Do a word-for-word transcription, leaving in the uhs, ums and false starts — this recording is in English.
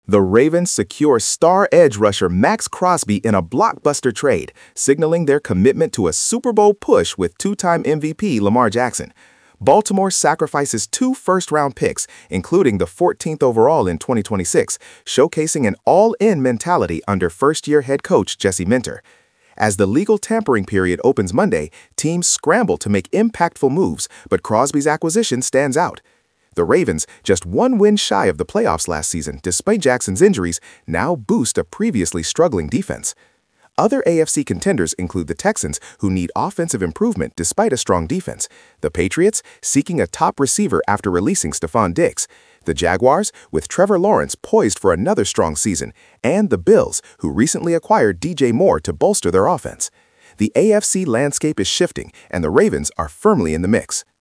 The Ravens secure star edge rusher Max Crosby in a blockbuster trade, signaling their commitment to a Super Bowl push with two-time M V P Lamar Jackson. Baltimore sacrifices two first-round picks, including the fourteenth overall in twenty twenty-six, showcasing an all-in mentality under first-year head coach Jesse Minter. As the legal tampering period opens Monday, teams scramble to make impactful moves, but Crosby's acquisition stands out. The Ravens, just one win shy of the playoffs last season despite Jackson's injuries, now boost a previously struggling defense. Other A F C contenders include the Texans, who need offensive improvement despite a strong defense, the Patriots, seeking a top receiver after releasing Stephon Diggs, the Jaguars, with Trevor Lawrence poised for another strong season, and the Bills, who recently acquired D J Moore to bolster their offense. The A F C landscape is shifting, and the Ravens are firmly in the mix.